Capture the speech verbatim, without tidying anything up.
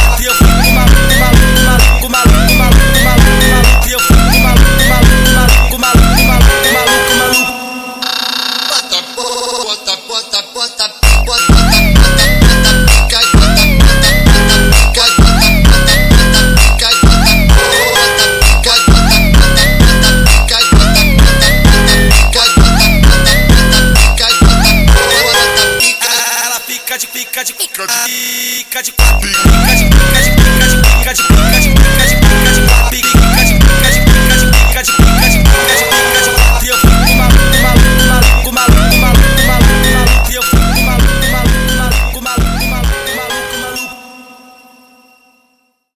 e eu fico maluco, maluco, maluco, maluco, maluco, maluco, maluco, e eu fico maluco, maluco, maluco, maluco, maluco, maluco, maluco. Bota, bota, bota, bota, bota, bota, cai, bota, cai, bota, cai, bota, cai, bota, cai, bota, cai, bota, cai, bota, pica. Ela fica de pica de pica de pica de